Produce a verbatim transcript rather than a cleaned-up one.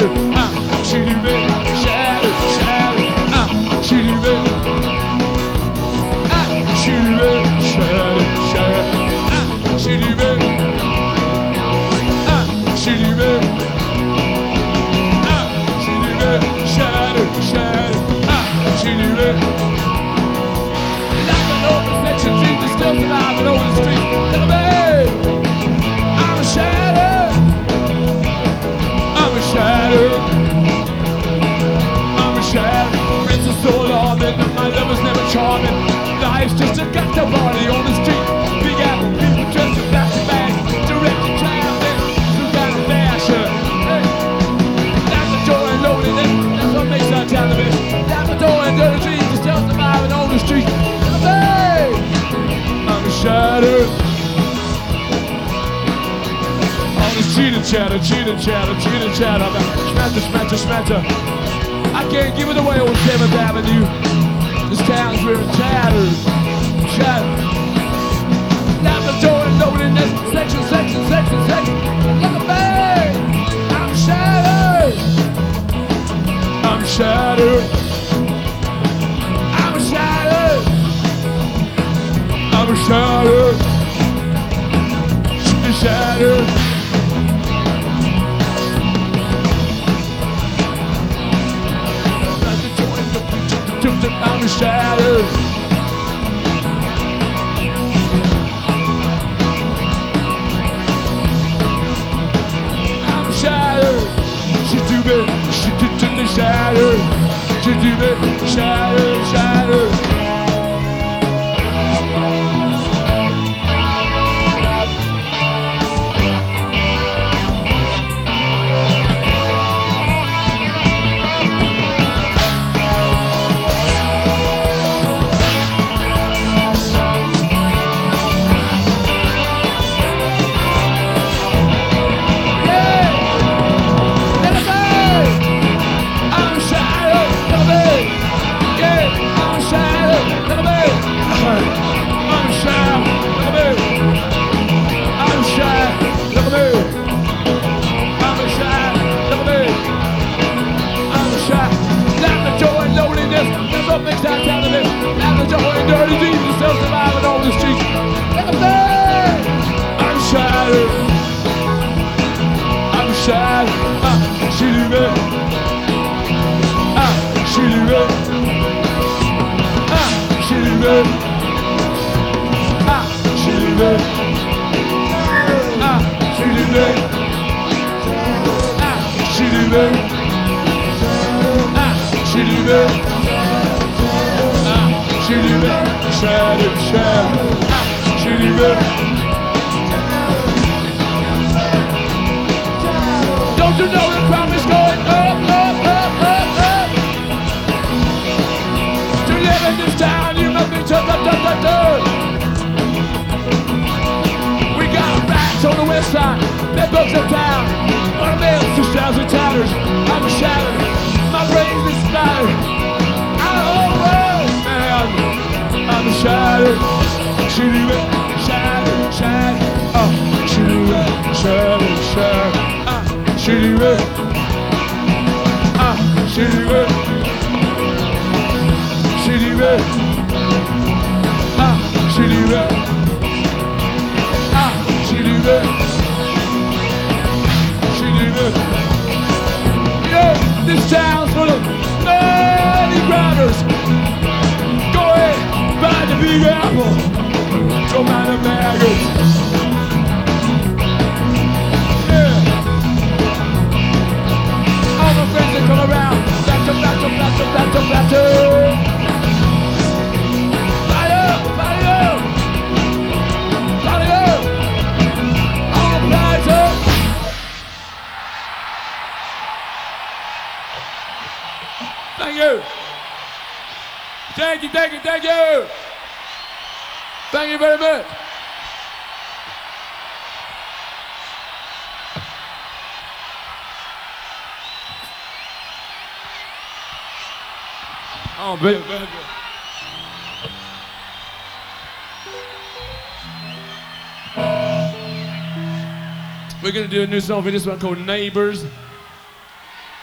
shattered. I'm shooting bit, shattered, shattered. I'm shooting bit. I'm shooting bit, shattered, shattered. I'm shooting bit. I'm shooting bit. I'm shooting bit, shattered, shattered. I'm shooting bit. Like an open section, dreams are still surviving on the street. Look at me. I'm shattered. I'm shattered. I'm shattered. Friends are so alarming, my love is never charming. Life's just a cocktail party on the street. Big apple people dressed in plastic bags, directed traffic through kind of fashion. Hey, that's the joy and loneliness. That's what makes our town the best. That's the door and dirty dreams are still surviving on the street. Hey, I'm shattered. Cheater chatter, cheater chatter, cheater chatter. Smatter, smatter, smatter. I can't give it away on seventh Avenue. This town's really tattered. Shattered. Laboratory loneliness. Section, section, section, section. Look at me. I'm shattered. I'm shattered. I'm shattered. I'm shattered. She's shattered. I'm shattered. I'm shattered. She do me, she did to me shattered. She do me, shattered, shattered. Don't you know the crowd is going up, up, up, up, up? To live in this town, you must be tough, tough, tough, tough, tough. We got rats on the west side, bed bugs uptown. On the mail, two thousand tatters. I'm shattered, my brain's been splattered. I'm over, man. I'm shattered, shooting it, shattered, shattered. Oh, shooting it, shattered, shattered. Shitty red, ah, shitty red, shitty red, ah, shitty red, ah, shitty red, shitty red. Yeah, this town's full of dirty grinders. Go ahead, buy the Big Apple. Go mind the maggots. Friends that come around, batter, batter, batter, batter, batter. Fire, fire, fire. All the batter. Thank you. Thank you, thank you, thank you. Thank you very much. Oh, very, very good. We're gonna do a new song for this one called Neighbors.